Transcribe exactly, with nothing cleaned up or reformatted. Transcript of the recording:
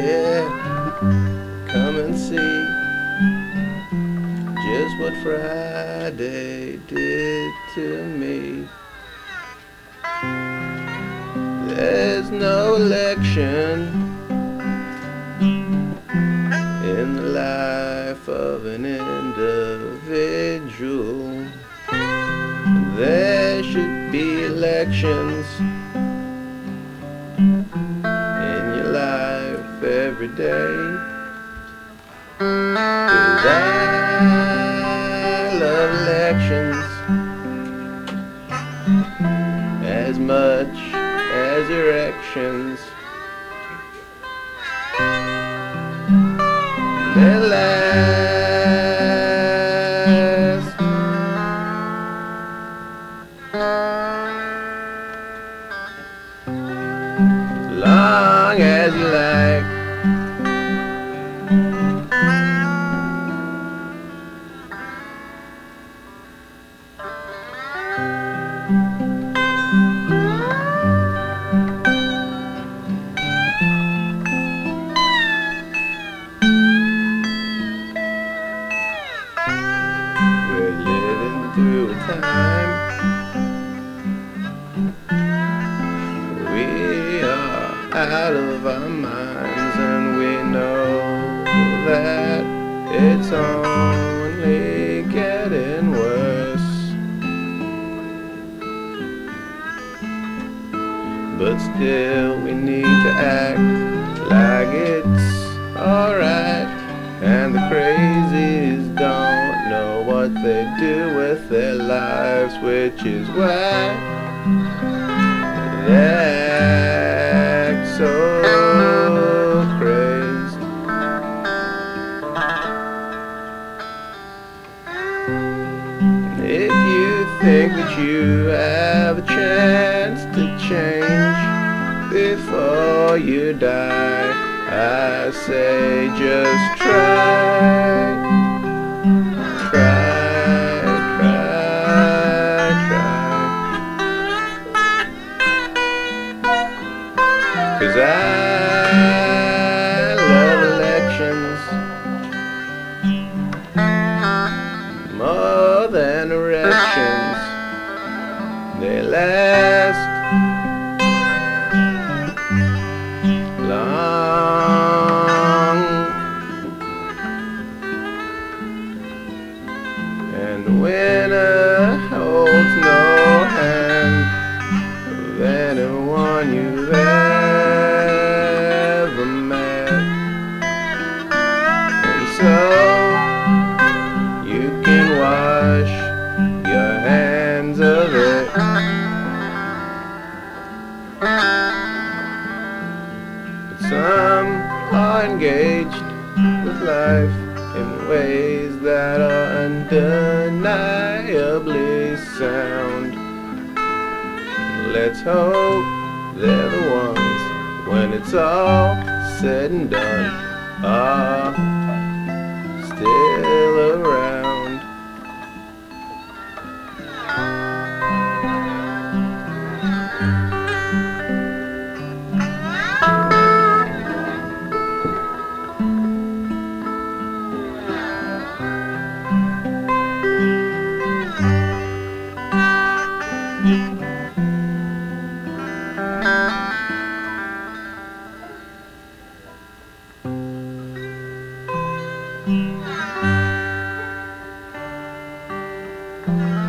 Yeah, come and see just what Friday did to me. There's no election in the life of an individual. There should be elections in your life every day. 'Cause I love elections as much as erections. They last as long as you like. We're living through a time we are out of our minds, and we know that it's only getting worse. But still we need to act like it's alright, and the crazies don't know what they do with their lives, which is why they act so crazed. If you think that you have a chance to change before you die, I say just try, try, try, try. 'Cause I love elections more than erections. They last long, and the winner holds no hand of anyone you've ever met. And so you can wash your hands of it. But some are engaged with life in ways that are undeniably sound. Let's hope they're the ones, when it's all said and done, are still around. Thank you.